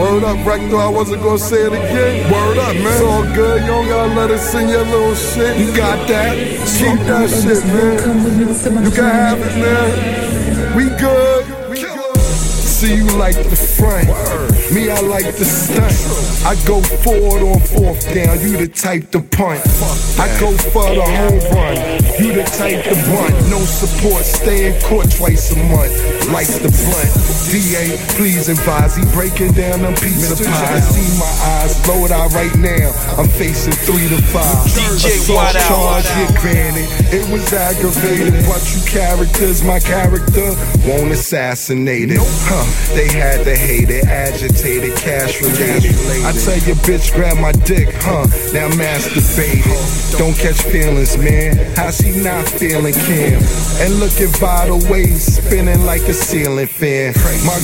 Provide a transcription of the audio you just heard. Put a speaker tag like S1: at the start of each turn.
S1: Word up, Rector, I wasn't gonna say it again. Word up, man. It's all good, you don't gotta let it sing your little shit. You got that, keep that shit, man. You can have it, man. We good. See you like the front, me I like the stunt. I go forward on fourth down, you the type to punt. I go for the home run, you the type to bunt. No support, stay in court twice a month, like the blunt. DA, please advise, he breaking down them pizza pies. See my eyes, load out right now, I'm facing 3 to 5. Assault charge, get granted, it was aggravated. But you characters, my character won't assassinate it. They had to hate it, agitated, cash related. I tell your bitch, grab my dick, now masturbated. Don't catch feelings, man, how she not feeling Kim? And look at Vital Ways, spinning like a ceiling fan. My